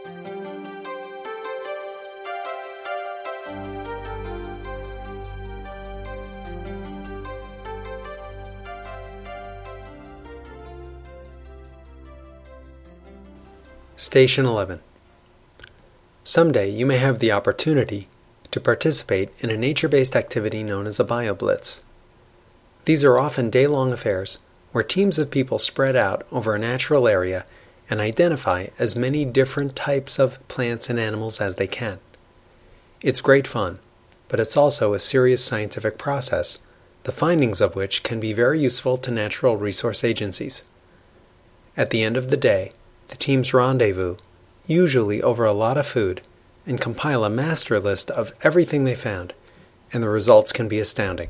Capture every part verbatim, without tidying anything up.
Station eleven. Someday you may have the opportunity to participate in a nature-based activity known as a BioBlitz. These are often day-long affairs where teams of people spread out over a natural area and identify as many different types of plants and animals as they can. It's great fun, but it's also a serious scientific process, the findings of which can be very useful to natural resource agencies. At the end of the day, the teams rendezvous, usually over a lot of food, and compile a master list of everything they found, and the results can be astounding.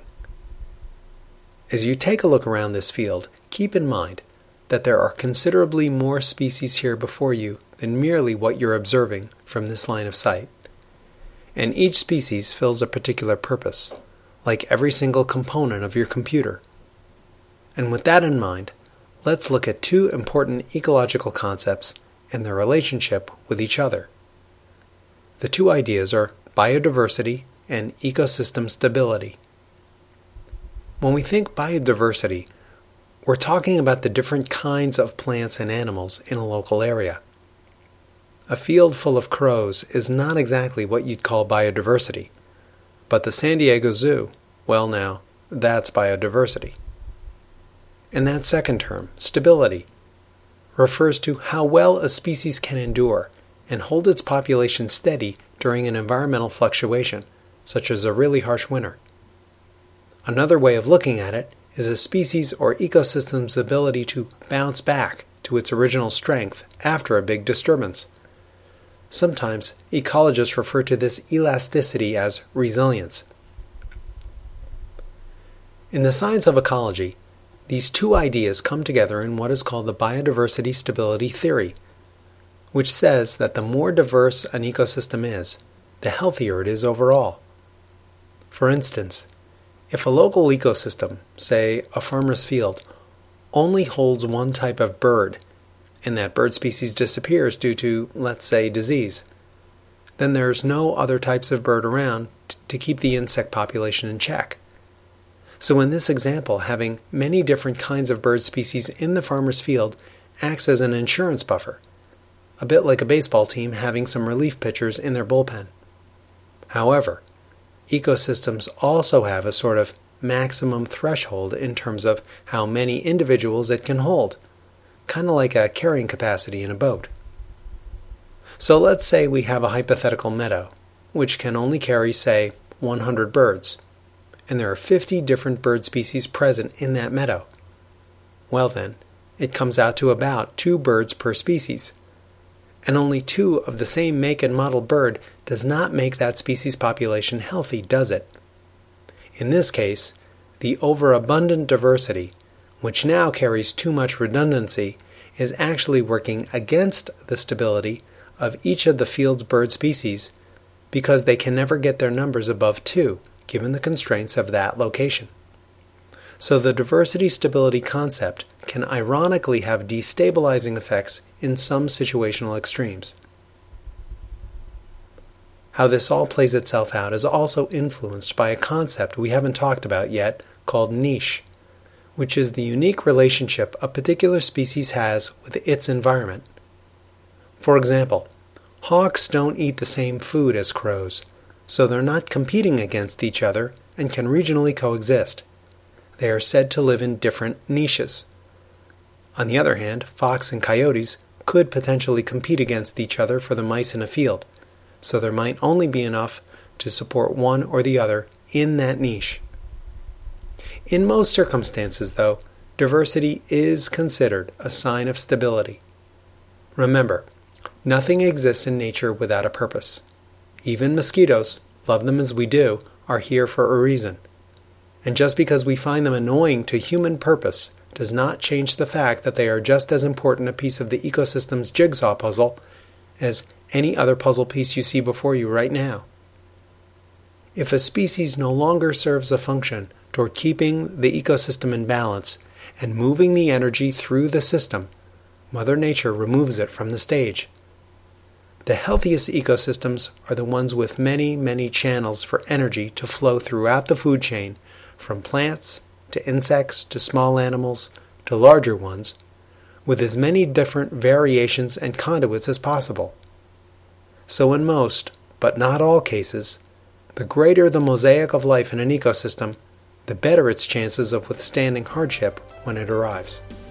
As you take a look around this field, keep in mind that there are considerably more species here before you than merely what you're observing from this line of sight. And each species fills a particular purpose, like every single component of your computer. And with that in mind, let's look at two important ecological concepts and their relationship with each other. The two ideas are biodiversity and ecosystem stability. When we think biodiversity, we're talking about the different kinds of plants and animals in a local area. A field full of crows is not exactly what you'd call biodiversity, but the San Diego Zoo, well now, that's biodiversity. And that second term, stability, refers to how well a species can endure and hold its population steady during an environmental fluctuation, such as a really harsh winter. Another way of looking at it is a species or ecosystem's ability to bounce back to its original strength after a big disturbance. Sometimes ecologists refer to this elasticity as resilience. In the science of ecology, these two ideas come together in what is called the biodiversity stability theory, which says that the more diverse an ecosystem is, the healthier it is overall. For instance, if a local ecosystem, say a farmer's field, only holds one type of bird, and that bird species disappears due to, let's say, disease, then there's no other types of bird around t- to keep the insect population in check. So in this example, having many different kinds of bird species in the farmer's field acts as an insurance buffer, a bit like a baseball team having some relief pitchers in their bullpen. However, ecosystems also have a sort of maximum threshold in terms of how many individuals it can hold, kind of like a carrying capacity in a boat. So let's say we have a hypothetical meadow, which can only carry, say, one hundred birds, and there are fifty different bird species present in that meadow. Well then, it comes out to about two birds per species, and only two of the same make and model bird does not make that species population healthy, does it? In this case, the overabundant diversity, which now carries too much redundancy, is actually working against the stability of each of the field's bird species because they can never get their numbers above two, given the constraints of that location. So the diversity stability concept can ironically have destabilizing effects in some situational extremes. How this all plays itself out is also influenced by a concept we haven't talked about yet called niche, which is the unique relationship a particular species has with its environment. For example, hawks don't eat the same food as crows, so they're not competing against each other and can regionally coexist. They are said to live in different niches. On the other hand, fox and coyotes could potentially compete against each other for the mice in a field, so there might only be enough to support one or the other in that niche. In most circumstances, though, diversity is considered a sign of stability. Remember, nothing exists in nature without a purpose. Even mosquitoes, love them as we do, are here for a reason. And just because we find them annoying to human purpose does not change the fact that they are just as important a piece of the ecosystem's jigsaw puzzle as any other puzzle piece you see before you right now. If a species no longer serves a function toward keeping the ecosystem in balance and moving the energy through the system, Mother Nature removes it from the stage. The healthiest ecosystems are the ones with many, many channels for energy to flow throughout the food chain, from plants to insects to small animals to larger ones, with as many different variations and conduits as possible. So in most, but not all cases, the greater the mosaic of life in an ecosystem, the better its chances of withstanding hardship when it arrives.